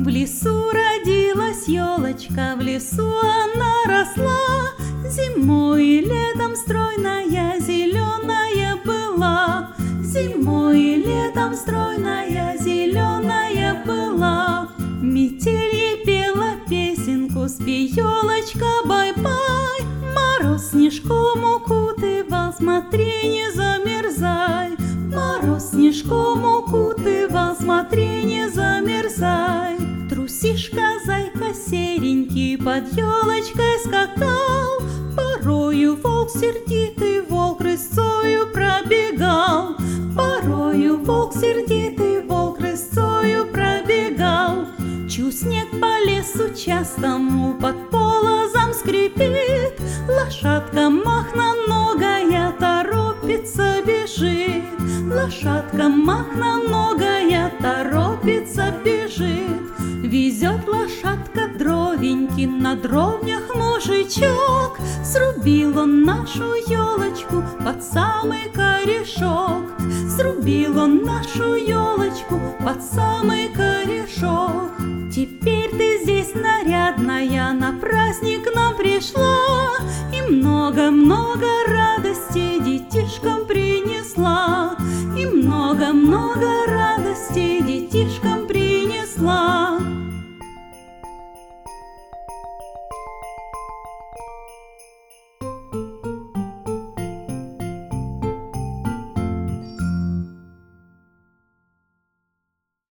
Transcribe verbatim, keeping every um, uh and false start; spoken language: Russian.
В лесу родилась елочка, в лесу она росла. Зимой и летом стройная, зеленая была. Зимой и летом стройная, зеленая была. Метель ей пела песенку, спи, елочка, бай-бай. Мороз снежком укутывал, смотри, не замерзай. Мороз снежком укутывал, смотри, не замерзай. Трусишка, зайка серенький под елочкой скакал. Порою волк сердитый, волк рысцою пробегал. Порою волк сердитый, волк рысцою пробегал. Чу снег по лесу частому под полозом скрипит. Лошадка махноногая торопится, бежит. Лошадка махноногая торопится, бежит. Везет лошадка дровеньки, на дровнях мужичок. Срубил он нашу елочку под самый корешок. Срубил он нашу елочку под самый корешок. Теперь ты здесь нарядная, на праздник к нам пришла. И много-много радости детишкам принесла. И много-много радости